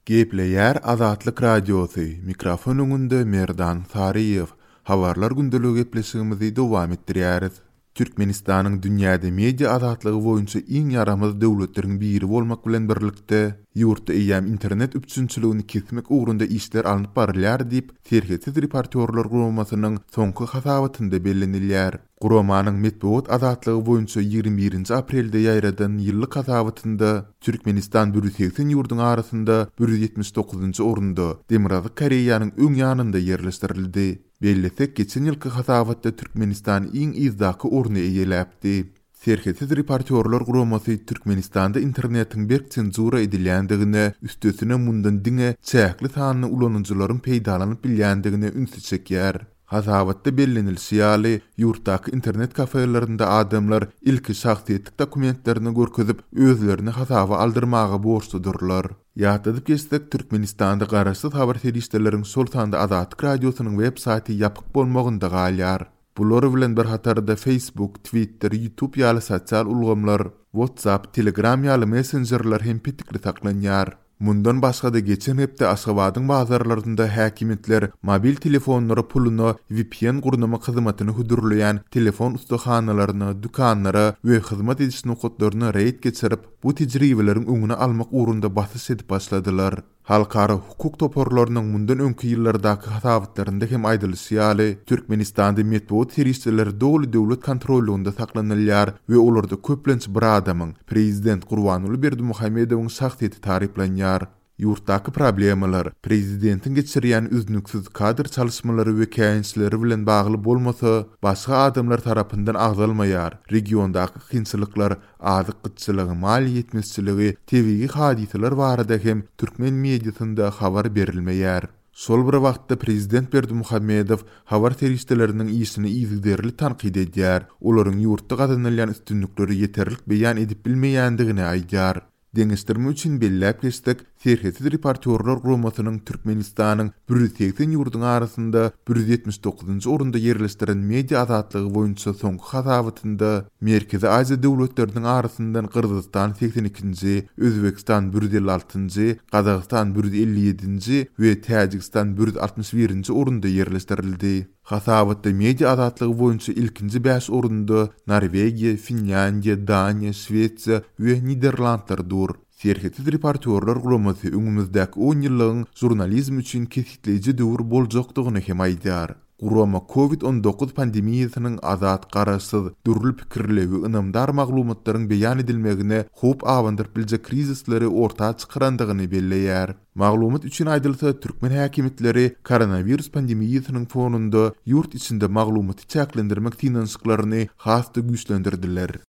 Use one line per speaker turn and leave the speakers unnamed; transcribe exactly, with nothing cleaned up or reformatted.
Gepleyer Azatlyk Radiosu, mikrofon öňünde Merdan Sariyev. Habarlar gündeligi gepleşigimizi dowam etdirýäris. Türkmenistanyň dünýäde media azatlygy boýunça iň ýaramaz döwletleriň biri bolmak bilen birlikde ýurtda eýäm internet üçinçiligini kesmek ugrunda işler alınıp barylýar diýip terhetsiz reportyorlar guramasynyň soňky hasawatynda bellenilýär. Guramanyň medeniýet azatlygy boýunça ýygrimi birinji aprelde ýaýradan ýyllyk hasawatynda Türkmenistan bir yüz seksen ýurdun arasynda bir yüz ýetmiş dokuzunçy orunda Demirazlyk Koreýanyň öň ýanynda ýerleşdirildi. Bellesek geçen ýylky hasawatda Türkmenistan iň izdaky orny eýeläpdi. Serhetsiz reportyorlar guramasy Türkmenistanda internetiň berk senzura edilýändigine, üstesine mundan diňe çäkli sanly ulanjylaryň peýdalanyp bilýändigine ünsü çekýär. Hasawatda bellenilýär, ýurtdaky internet kafelerinde adamlar ilki şahsiýetlik dokumentlerini görkezip özlerini hasawa aldyrmaga borçludurlar. Ýatydyp geçsek Türkmenistanda garaşsyz habar serişdeleriň sol sanda Azatlyk Radiosynyň web saýty ýapyk bolmagynda galýar. Bular bilen bir hatarda Facebook, Twitter, YouTube ýaly sosial ulgamlar, WhatsApp, Telegram ýaly messengerler hem pitikli saklanýar. Mundan başga da geçen hepde Aşgabatyň bazarlarynda häkimetler mobil telefonlary puluny V P N gurnama hyzmatyny hudurlayan telefon ustahanalarına, dükanlara we hyzmat ediş nokatlaryna reýt geçirip bu tejribeleriň öňüne almak ugrunda basys edip başladylar. Halkara hukuk toporlarynyň mundan öňki ýyllardaky hasawatlarynda hem aýdylýar, Türkmenistanda medeniýet serişdeleri dowly döwlet kontrolünde saklanylýar we olarda köplenç bir adamyň, prezident Gurbanuly Berdimuhammedowyň şahsiýeti tariflenýär. Ýurtdaky problemalar prezidentiň geçirýän üznüksiz kadr çalışmalary we käýinçleri bilen bagly bolmasa, başga adamlar tarapyndan agzalmaýar. Regiondaky kynçylyklar, azyk gıtçylygy, mal ýetmezçiligi, tebigi hadiseler barada hem türkmen mediasynda habar berilmeýär. Sol bir wagtda prezident Berdimuhammedow habar serişdeleriniň işini ýygyderli tanqid edýär. Olaryň ýurtda gazanylýan üstünlikleri ýeterlik beýan edip bilmeýändigini aýdýar. Deňişdirme üçin belläp geçsek, serhetsiz reportyorlar guramasynyň Türkmenistanyň bir yüz seksen ýurdun arasynda bir yüz ýetmiş dokuzunçy orunda ýerleşdiren media azatlygy boýunça soňky hasawatynda Merkezi Aziýa döwletleriniň arasyndan Kyrgyzstan seksen ikinji, Özbekistan bir yüz elli altynjy, Kazakystan bir yüz elli ýedinji we Täjikistan bir yüz altmış birinji orunda ýerleşdirildi. Hasawatda media azatlygy boýunça ilkinji beş orunda Norwegiýa, Finlandiýa, Daniýa, Şwetsiýa we Niderlandlar dur. Serhetsiz reportyorlar guramasy öňümüzdäki on ýyllygyň jurnalizm üçin kesitleýiji döwür boljakdygyny hem aýdýar. Gurama covid on dokuz pandemiýasynyň azat, garaşsyz, dürli pikirli we ynamdar maglumatlaryň beýan edilmegine hop awandyryp biljek krizisleri ortaga çykarandygyny belleýär. Maglumat üçin aýdylsa, türkmen häkimetleri koronavirus pandemiýasynyň fonunda ýurt içinde maglumaty çäklendirmek tinançyklaryny hasda güýçlendirdiler.